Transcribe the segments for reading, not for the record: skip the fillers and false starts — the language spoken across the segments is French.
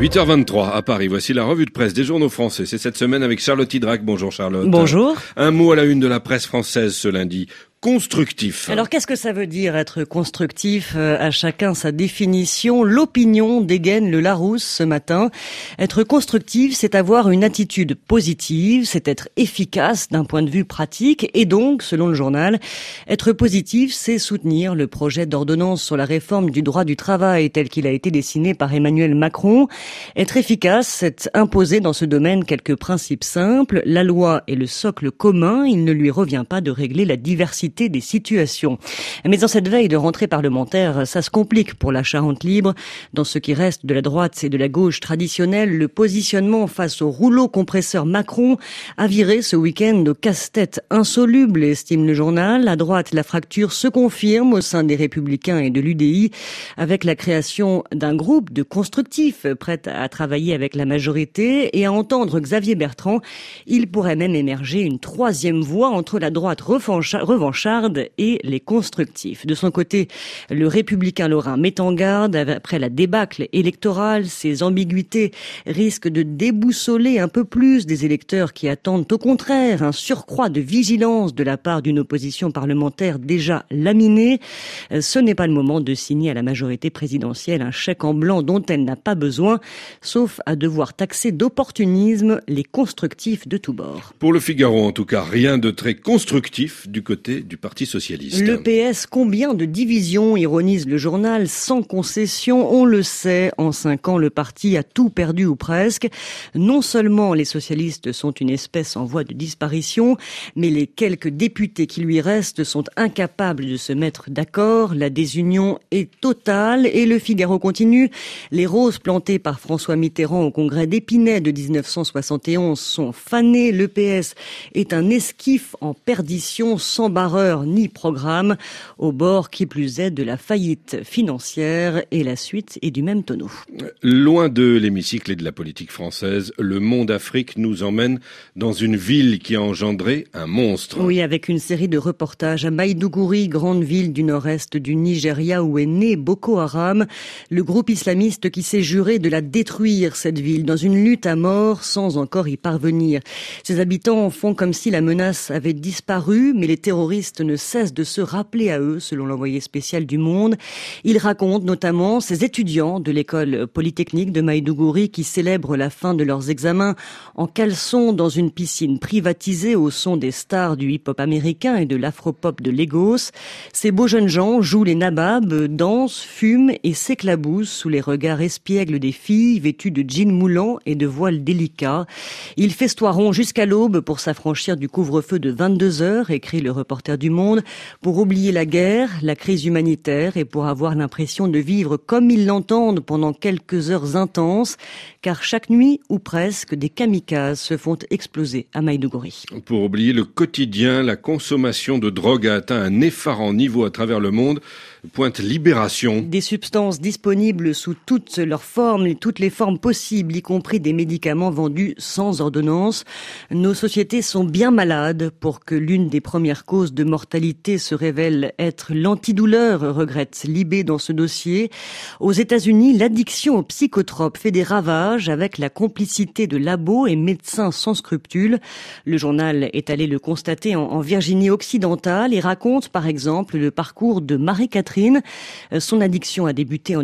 8h23 à Paris, voici la revue de presse des journaux français. C'est cette semaine avec Charlotte Hydrac. Bonjour Charlotte. Bonjour. Un mot à la une de la presse française ce lundi. Constructif. Alors qu'est-ce que ça veut dire être constructif? À chacun sa définition. L'opinion dégaine le Larousse ce matin. Être constructif, c'est avoir une attitude positive, c'est être efficace d'un point de vue pratique et donc, selon le journal, être positif, c'est soutenir le projet d'ordonnance sur la réforme du droit du travail tel qu'il a été dessiné par Emmanuel Macron. Être efficace, c'est imposer dans ce domaine quelques principes simples. La loi est le socle commun, il ne lui revient pas de régler la diversité des situations. Mais en cette veille de rentrée parlementaire, ça se complique pour la Charente libre. Dans ce qui reste de la droite et de la gauche traditionnelle, le positionnement face au rouleau compresseur Macron a viré ce week-end au casse-tête insoluble, estime le journal. À droite, la fracture se confirme au sein des Républicains et de l'UDI avec la création d'un groupe de constructifs prêts à travailler avec la majorité et à entendre Xavier Bertrand. Il pourrait même émerger une troisième voie entre la droite revancharde et les constructifs. De son côté, le républicain lorrain met en garde après la débâcle électorale. Ces ambiguïtés risquent de déboussoler un peu plus des électeurs qui attendent au contraire un surcroît de vigilance de la part d'une opposition parlementaire déjà laminée. Ce n'est pas le moment de signer à la majorité présidentielle un chèque en blanc dont elle n'a pas besoin, sauf à devoir taxer d'opportunisme les constructifs de tous bords. Pour le Figaro, en tout cas, rien de très constructif du côté du Parti socialiste. Le PS, combien de divisions, ironise le journal, sans concession, on le sait, en 5 ans, le parti a tout perdu ou presque. Non seulement les socialistes sont une espèce en voie de disparition, mais les quelques députés qui lui restent sont incapables de se mettre d'accord. La désunion est totale et le Figaro continue. Les roses plantées par François Mitterrand au congrès d'Épinay de 1971 sont fanées. Le PS est un esquif en perdition sans barreur ni programme, au bord qui plus est de la faillite financière, et la suite est du même tonneau. Loin de l'hémicycle et de la politique française, le Monde Afrique nous emmène dans une ville qui a engendré un monstre. Oui, avec une série de reportages à Maïdougouri, grande ville du nord-est du Nigeria où est né Boko Haram, le groupe islamiste qui s'est juré de la détruire, cette ville, dans une lutte à mort sans encore y parvenir. Ses habitants font comme si la menace avait disparu, mais les terroristes ne cessent de se rappeler à eux, selon l'envoyé spécial du Monde. Il raconte notamment ces étudiants de l'école polytechnique de Maïdougouri qui célèbrent la fin de leurs examens en caleçon dans une piscine privatisée au son des stars du hip-hop américain et de l'afro-pop de Lagos. Ces beaux jeunes gens jouent les nababs, dansent, fument et s'éclaboussent sous les regards espiègles des filles vêtues de jeans moulants et de voiles délicats. Ils festoieront jusqu'à l'aube pour s'affranchir du couvre-feu de 22 heures, écrit le reporter du Monde, pour oublier la guerre, la crise humanitaire et pour avoir l'impression de vivre comme ils l'entendent pendant quelques heures intenses, car chaque nuit ou presque des kamikazes se font exploser à Maïdougouri. Pour oublier le quotidien, la consommation de drogue a atteint un effarant niveau à travers le monde. Pointe Libération. Des substances disponibles sous toutes leurs formes, toutes les formes possibles, y compris des médicaments vendus sans ordonnance. Nos sociétés sont bien malades pour que l'une des premières causes de mortalité se révèle être l'antidouleur, regrette Libé dans ce dossier. Aux États-Unis, l'addiction aux psychotropes fait des ravages avec la complicité de labos et médecins sans scrupules. Le journal est allé le constater en Virginie occidentale et raconte par exemple le parcours de Marie-Catherine. Son addiction a débuté en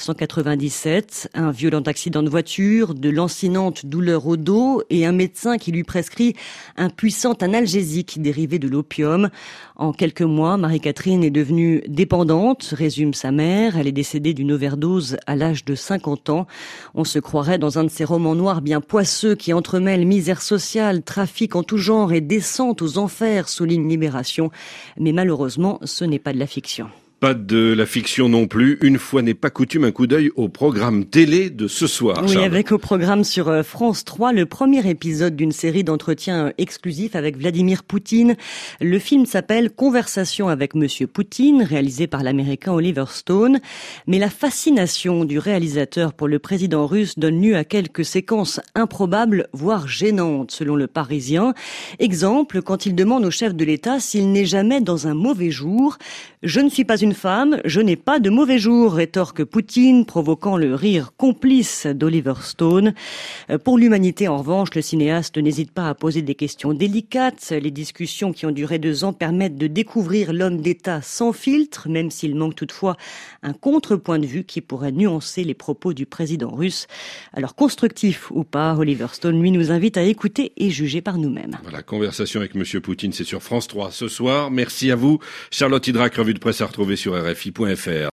1997, un violent accident de voiture, de lancinantes douleurs au dos et un médecin qui lui prescrit un puissant analgésique dérivé de l'opium. En quelques mois, Marie-Catherine est devenue dépendante, résume sa mère. Elle est décédée d'une overdose à l'âge de 50 ans. On se croirait dans un de ces romans noirs bien poisseux qui entremêlent misère sociale, trafic en tout genre et descente aux enfers, souligne Libération. Mais malheureusement, ce n'est pas de la fiction. Pas de la fiction non plus. Une fois n'est pas coutume, un coup d'œil au programme télé de ce soir. Oui, Charles. avec au programme sur France 3, le premier épisode d'une série d'entretiens exclusifs avec Vladimir Poutine. Le film s'appelle Conversation avec Monsieur Poutine, réalisé par l'américain Oliver Stone. Mais la fascination du réalisateur pour le président russe donne lieu à quelques séquences improbables, voire gênantes, selon le Parisien. Exemple, quand il demande au chef de l'État s'il n'est jamais dans un mauvais jour. Je ne suis pas une une femme, je n'ai pas de mauvais jours, rétorque Poutine, provoquant le rire complice d'Oliver Stone. Pour l'humanité, en revanche, le cinéaste n'hésite pas à poser des questions délicates. Les discussions qui ont duré 2 ans permettent de découvrir l'homme d'État sans filtre, même s'il manque toutefois un contrepoint de vue qui pourrait nuancer les propos du président russe. Alors, constructif ou pas, Oliver Stone, lui, nous invite à écouter et juger par nous-mêmes. Voilà, conversation avec Monsieur Poutine, c'est sur France 3 ce soir. Merci à vous. Charlotte Hydrac, revue de presse à retrouver sur RFI.fr.